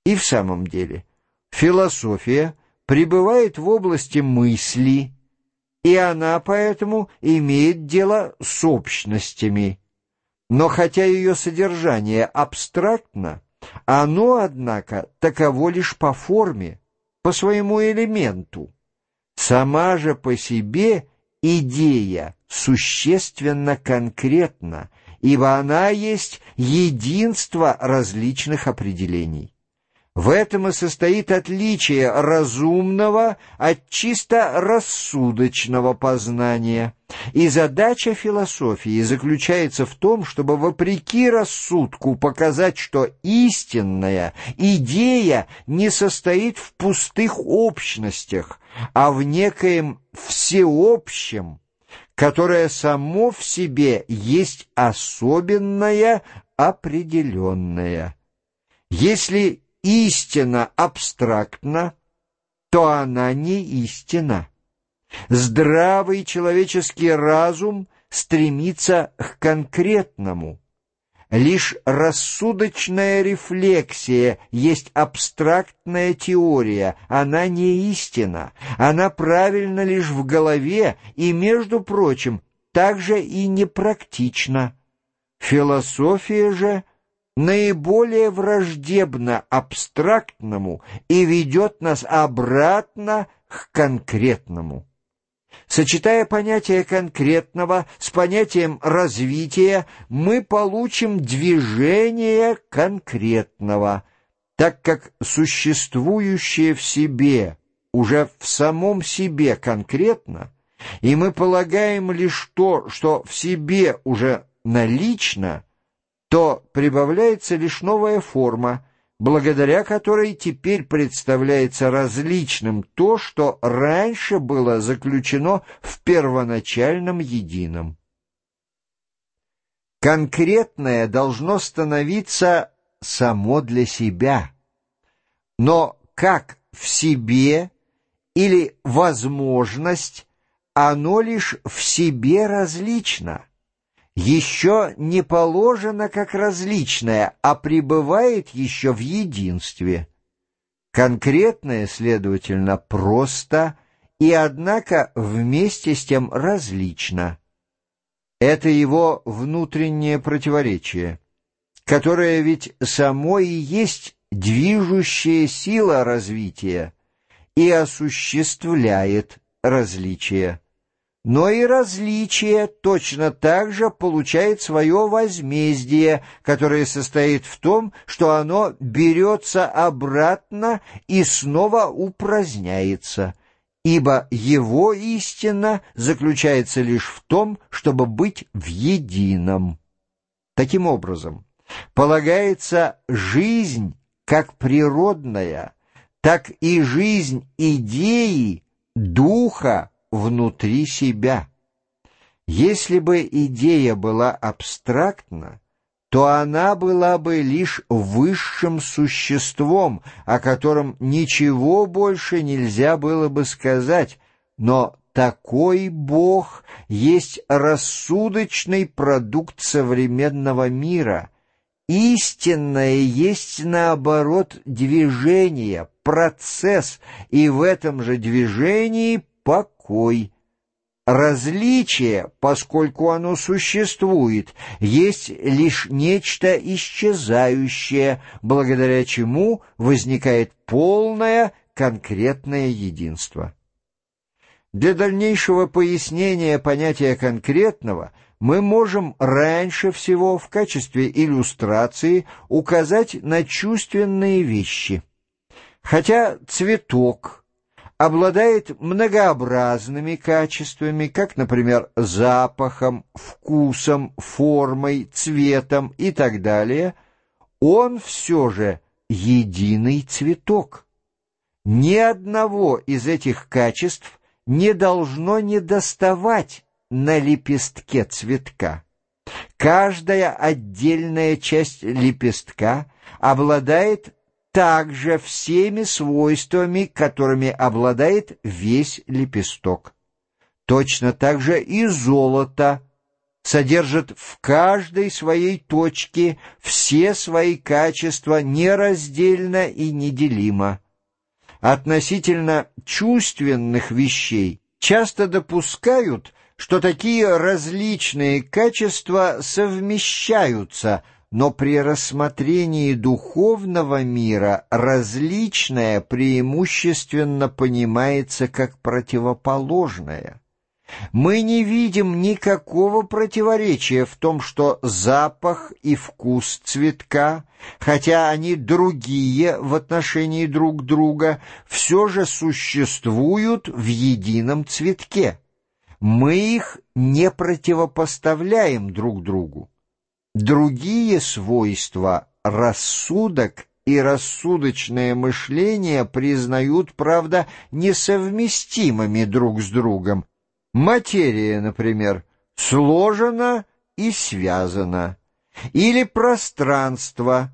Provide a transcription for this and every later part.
И в самом деле, философия пребывает в области мысли, и она поэтому имеет дело с общностями. Но хотя ее содержание абстрактно, оно, однако, таково лишь по форме, по своему элементу. Сама же по себе идея существенно конкретна, ибо она есть единство различных определений. В этом и состоит отличие разумного от чисто рассудочного познания. И задача философии заключается в том, чтобы вопреки рассудку показать, что истинная идея не состоит в пустых общностях, а в некоем всеобщем, которое само в себе есть особенное, определенное. Если истина абстрактна, то она не истина. Здравый человеческий разум стремится к конкретному. Лишь рассудочная рефлексия есть абстрактная теория, она не истина, она правильна лишь в голове и, между прочим, также и непрактична. Философия же наиболее враждебна абстрактному и ведет нас обратно к конкретному. Сочетая понятие конкретного с понятием развития, мы получим движение конкретного, так как существующее в себе уже в самом себе конкретно, и мы полагаем лишь то, что в себе уже налично, то прибавляется лишь новая форма, благодаря которой теперь представляется различным то, что раньше было заключено в первоначальном едином. Конкретное должно становиться само для себя, но как в себе или возможность, оно лишь в себе различно. Еще не положено как различное, а пребывает еще в единстве. Конкретное, следовательно, просто и, однако, вместе с тем различно. Это его внутреннее противоречие, которое ведь само и есть движущая сила развития и осуществляет различие. Но и различие точно так же получает свое возмездие, которое состоит в том, что оно берется обратно и снова упраздняется, ибо его истина заключается лишь в том, чтобы быть в едином. Таким образом, полагается жизнь как природная, так и жизнь идеи, духа, внутри себя. Если бы идея была абстрактна, то она была бы лишь высшим существом, о котором ничего больше нельзя было бы сказать, но такой Бог есть рассудочный продукт современного мира. Истинное есть, наоборот, движение, процесс, и в этом же движении покой. Различие, поскольку оно существует, есть лишь нечто исчезающее, благодаря чему возникает полное конкретное единство. Для дальнейшего пояснения понятия конкретного мы можем раньше всего в качестве иллюстрации указать на чувственные вещи. Хотя цветок обладает многообразными качествами, как, например, запахом, вкусом, формой, цветом и так далее, он все же единый цветок. Ни одного из этих качеств не должно недоставать на лепестке цветка. Каждая отдельная часть лепестка обладает также всеми свойствами, которыми обладает весь лепесток. Точно так же и золото содержит в каждой своей точке все свои качества нераздельно и неделимо. Относительно чувственных вещей часто допускают, что такие различные качества совмещаются, но при рассмотрении духовного мира различное преимущественно понимается как противоположное. Мы не видим никакого противоречия в том, что запах и вкус цветка, хотя они другие в отношении друг друга, все же существуют в едином цветке. Мы их не противопоставляем друг другу. Другие свойства рассудок и рассудочное мышление признают, правда, несовместимыми друг с другом. Материя, например, сложена и связана, или пространство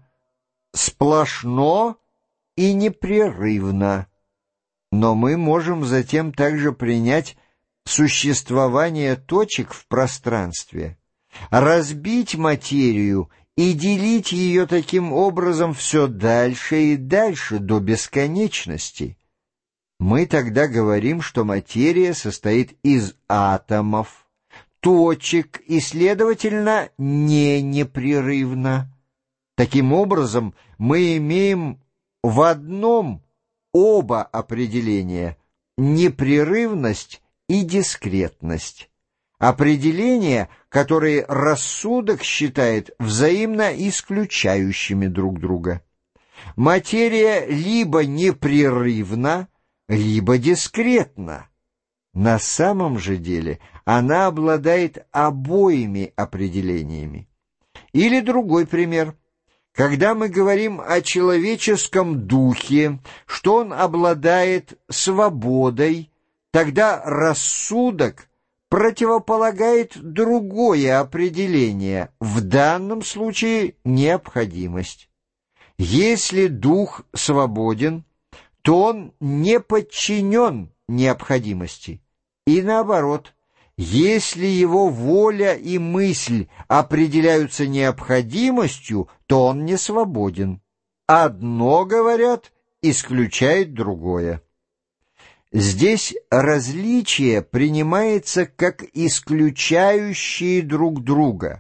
сплошно и непрерывно. Но мы можем затем также принять существование точек в пространстве, разбить материю и делить ее таким образом все дальше и дальше до бесконечности. Мы тогда говорим, что материя состоит из атомов, точек и, следовательно, не непрерывна. Таким образом, мы имеем в одном оба определения — непрерывность и дискретность. Определения, которые рассудок считает взаимно исключающими друг друга. Материя либо непрерывна, либо дискретна. На самом же деле она обладает обоими определениями. Или другой пример. Когда мы говорим о человеческом духе, что он обладает свободой, тогда рассудок противополагает другое определение, в данном случае необходимость. Если дух свободен, то он не подчинен необходимости. И наоборот, если его воля и мысль определяются необходимостью, то он не свободен. Одно, говорят, исключает другое. Здесь различие принимается как исключающие друг друга,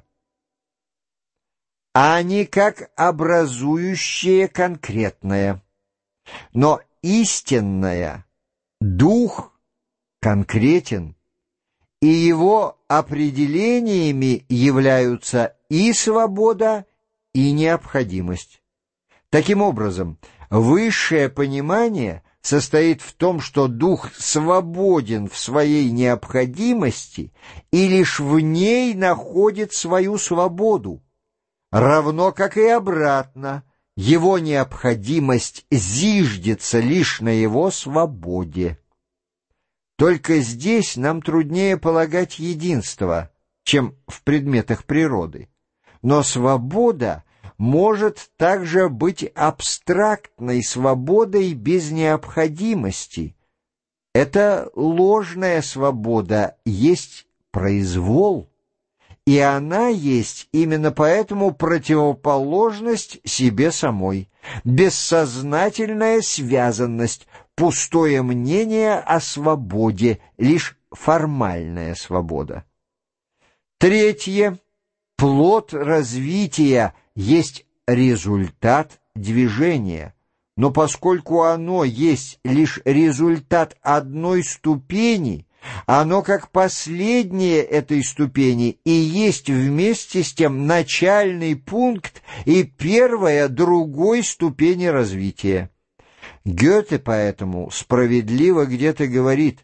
а не как образующее конкретное. Но истинное, дух конкретен, и его определениями являются и свобода, и необходимость. Таким образом, высшее понимание состоит в том, что дух свободен в своей необходимости и лишь в ней находит свою свободу, равно как и обратно. Его необходимость зиждется лишь на его свободе. Только здесь нам труднее полагать единство, чем в предметах природы. Но свобода может также быть абстрактной свободой без необходимости. Эта ложная свобода есть произвол, и она есть именно поэтому противоположность себе самой, бессознательная связанность, пустое мнение о свободе, лишь формальная свобода. Третье. Плод развития есть результат движения, но поскольку оно есть лишь результат одной ступени, оно как последнее этой ступени и есть вместе с тем начальный пункт и первая другой ступени развития. Гёте поэтому справедливо где-то говорит: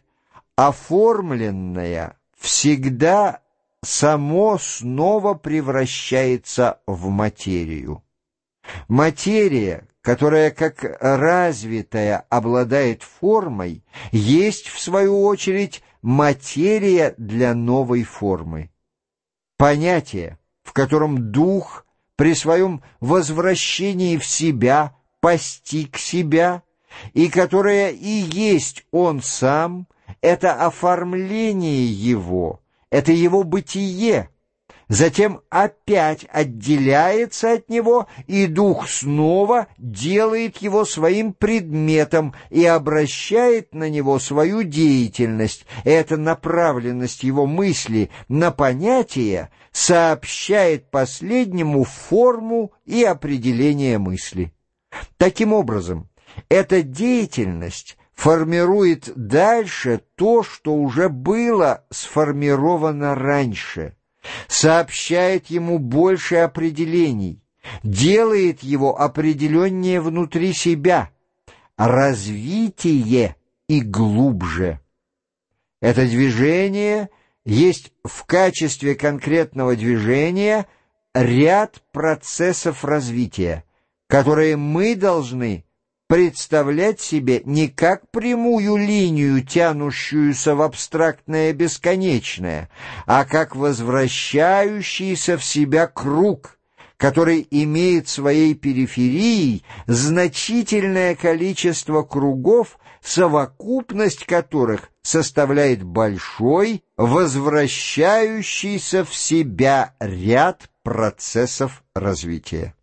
оформленное всегда само снова превращается в материю. Материя, которая как развитая обладает формой, есть в свою очередь материя для новой формы. Понятие, в котором дух при своем возвращении в себя постиг себя, и которое и есть он сам, это оформление его, это его бытие, затем опять отделяется от него, и дух снова делает его своим предметом и обращает на него свою деятельность. Эта направленность его мысли на понятие сообщает последнему форму и определение мысли. Таким образом, эта деятельность формирует дальше то, что уже было сформировано раньше, сообщает ему больше определений, делает его определеннее внутри себя, развитие и глубже. Это движение есть в качестве конкретного движения ряд процессов развития, которые мы должны представлять себе не как прямую линию, тянущуюся в абстрактное бесконечное, а как возвращающийся в себя круг, который имеет своей периферией значительное количество кругов, совокупность которых составляет большой, возвращающийся в себя ряд процессов развития.